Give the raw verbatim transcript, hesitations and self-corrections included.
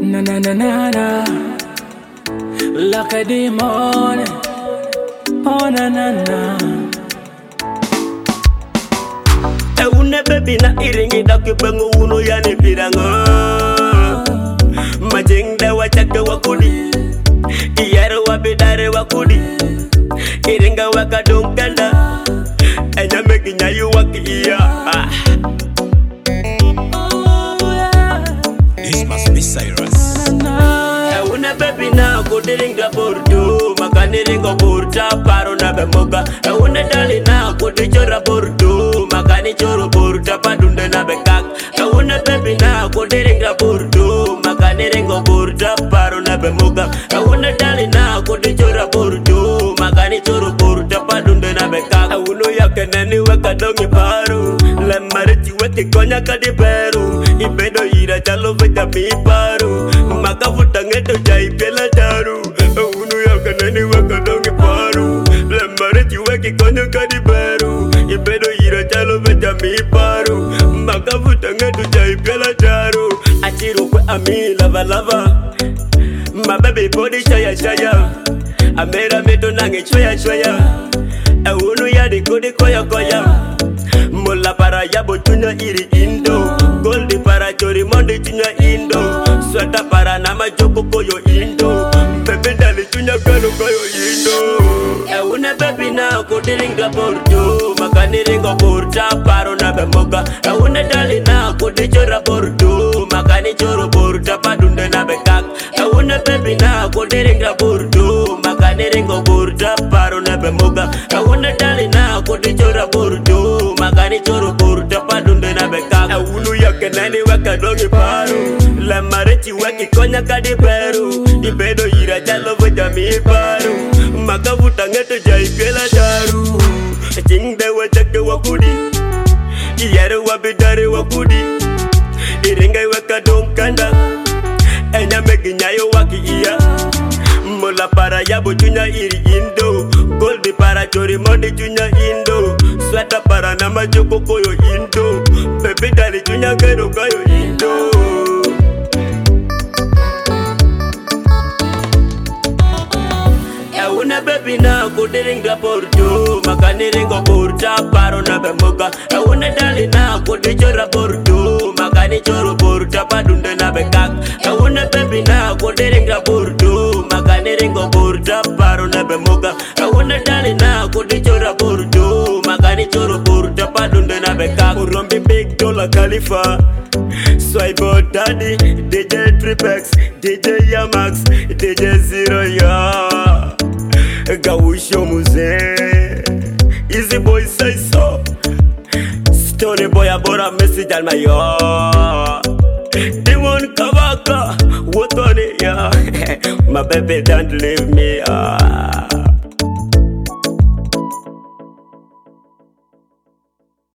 Na na na na na, like a demon. Oh na na na. E une baby na iringi daki bengu uno yani pirango. Majingda wachake wakudi, iyero wabidare wakudi. Iringa wakadunkanda, enya meginya yu waki iya. This must be Cyrus. Una baby na kudiringa burdu, makaniringa burda paro na bemoga. Una dali na kudichora burdu, makani choro burda padunde na bekak. Una baby na kudiringa burdu, makaniringa burda paro na bemoga. Una dali na kudichora burdu, makani choro burda padunde na bekak. Uno yake nani weka dongi paru, lemarichi weki konya kadi peru. Ibedo ira chalo veta mi paru, makafuta ngeto jai pela daru. Uno yake nani weka dongi paru, lemarichi weki konya kadi peru. Ibedo ira chalo veta mi paru, makafuta ngeto jai pela daru. Achiru kwe ami lava lava, my baby body shaya shaya. Amera meto nange choya choya. E unu ya di kodi koya koya. Mola para ya botunya iri indo, goldi para chori mondi tunya indo, swata para nama joko koyo indo, bebe dali tunya kano koyo indo. E une baby na kudiringa bordo, makani ringo borda paro na bemoga. E une dali na kudichora bordo, makani choro borda padunde na bekak. E une baby na kudiringa bordo, makani ringo borda paro na bemoga. E une dali na kudichora bordo, makani choro borda padunde na bekak. E unu yake nani weka dongi paru, lemarichi weki konya kadi peru. Ibedo ira chalo vita mi paru, makavuta ngeto jai pela daru. Chingde wachake wakudi, iyere wabidare wakudi. Iringa weka donkanda, enya meginyayo waki iya. Mola para ya botunya iri indo, goldi para chori mondi tunya indo, swata para nama joko koyo indo, bebe dali tunya kero koyo indo. Una baby na kudiringa bordo, makani ringo borda paro na bemoga. Una dali na kudichora bordo, makani choro borda padunde na bekak. Una baby na kudiringa bordo, makani ringo borda paro na bemoga. Una dali na kudichora bordo, makani choro borda padunde na bekak. Urombi big dollar Khalifa, Swipe Daddy, D J Tripex, D J Yamax, D J Zero ya. Gawusho muze, easy boy say so. Story boy abora message al mayo. Demon Kavaka, what on it ya? My baby don't leave me. Ah.